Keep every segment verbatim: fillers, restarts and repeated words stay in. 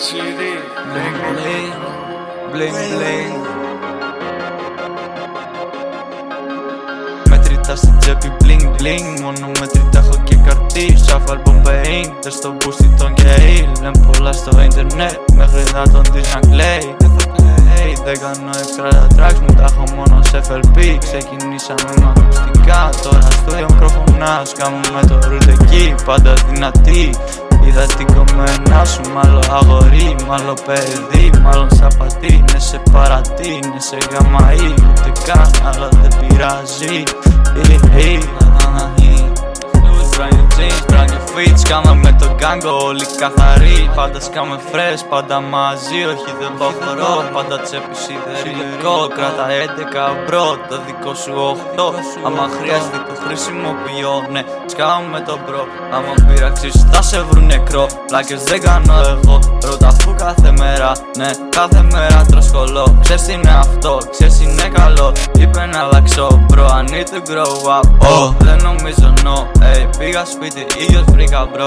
City, bling bling, bling bling. Μέτρητα στην τσέπη bling bling. Μόνο μέτρητα έχω και καρτί. Σαφ άλμπομ pain. Δες το μπούστι τον γκέι. Λέμ πολλά στο ίντερνετ. Μέχρι να τον δεις να κλαίει. Δεν θα κλαίει. Δεν κάνω έξτρα τα tracks μου. Τα έχω μόνο σε εφ ελ πι. Ξεκινήσαμε με ακουστικά. Τώρα στο μικρόφωνα. Σκάμε το root εκεί. Πάντα δυνατή. Είδα την κομμένα σου, μάλλον αγορί, μάλλον παιδί, μάλλον σαπατή. Ναι σε παρατή, ναι σε γαμαή, ούτε καν, αλλά δεν πειράζει. Σκάμε με το γκάγκο, όλοι καθαροί. Πάντα σκάμε φρες, πάντα μαζί. Όχι δεν προχωρώ, πάντα τσέπη σιδερικό. Κράτα έντεκα μπρο, το δικό σου οχτώ. Άμα χρειάζεται το χρησιμοποιώ, ναι, σκάμε με το μπρο. Άμα πειράξεις θα σε βρουν νεκρό. Πλάκες δεν κάνω εγώ, ρώτα αφού κάθε μέρα. Ναι, κάθε μέρα τροσκολώ. Ξέρεις τι είναι αυτό, ξέρεις τι είναι καλό. Είπε να αλλάξω, bro, I need to grow up. Oh, δεν νομίζω no, hey, πήγα σπίτι, ίδιος βρήκα bro.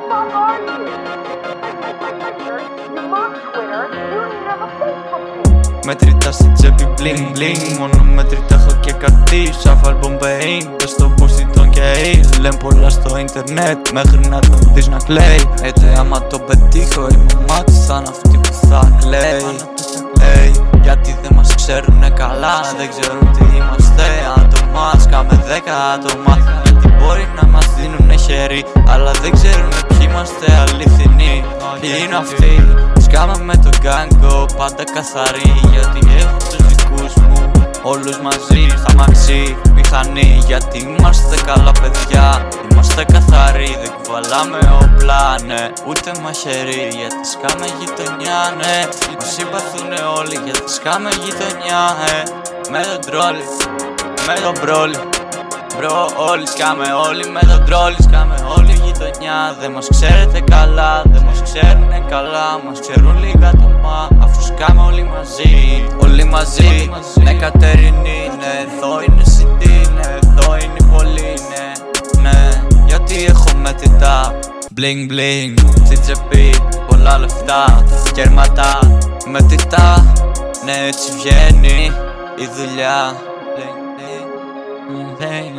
Μέτρητα στην τσέπη bling bling. Μόνο μέτρητα έχω και καρτί. Σαφ άλμπομ pain. Δες το μπούστι τον γκέι. Λέμ πολλά στο ίντερνετ. Μέχρι να τον δεις να κλαίει. Έτσι άμα το πετύχω είμαι μάτι. Θα είναι αυτή που θα κλαίει. Hey, γιατί δεν μας ξέρουνε καλά. Δεν ξέρουν τι είμαστε άτομα. Σκάμε δέκα άτομα. Γιατί μπορεί να μας δίνουνε χέρι, αλλά δεν ξέρουνε ποιοι είμαστε αληθινοί. Ποιοι είναι αυτοί. Σκάμε με το γκάγκο, πάντα καθαροί. Γιατί έχω τους δικούς μου όλους μαζί. Θα μαξί, μηχανή. Γιατί είμαστε καλά παιδιά. Είμαστε καθαροί, δεν κουβαλάμε όπλα, ναι, ούτε μαχαιρί. Γιατί σκάμε γειτονιά, ναι. Μας συμπαθούνε όλοι, γιατί σκάμε γειτονιά, ε. Με τον τρόλι, με τον μπρόλι. Μπρο, όλοι σκάμε, όλοι με τον τρόλι. Σκάμε όλοι γειτονιά. Δεν μας ξέρετε καλά, δεν μας ξέρουνε καλά. Μας ξέρουν λίγα άτομα, αφού σκάμε όλοι μαζί. Όλοι μαζί, ναι Κατερινή, ναι. Εδώ είναι σιτή, ναι. Εδώ είναι η πολύ, ναι. Ναι, γιατί έχω μετρητά bling bling. Στην τσέπη, πολλά λεφτά. Κέρματα, μετρητά. Ναι, έτσι βγαίνει η δουλειά. Bling bling.